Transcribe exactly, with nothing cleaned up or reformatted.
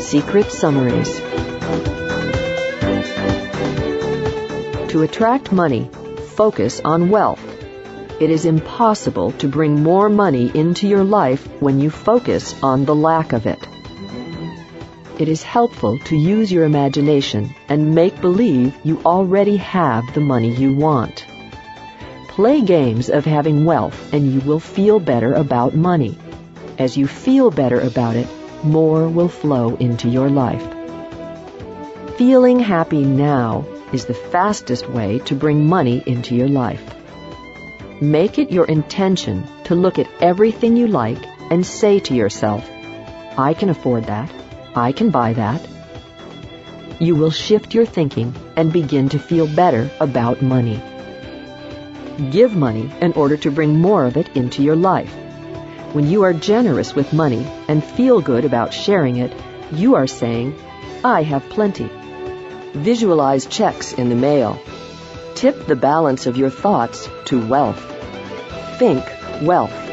Secret Summaries. To attract money, focus on wealth. It is impossible to bring more money into your life when you focus on the lack of it. It is helpful to use your imagination and make believe you already have the money you want. Play games of having wealth and you will feel better about money. As you feel better about it, more will flow into your life. Feeling happy now is the fastest way to bring money into your life. Make it your intention to look at everything you like and say to yourself, I can afford that. I can buy that. You will shift your thinking and begin to feel better about money. Give money in order to bring more of it into your life. When you are generous with money and feel good about sharing it, you are saying, I have plenty. Visualize checks in the mail. Tip the balance of your thoughts to wealth. Think wealth.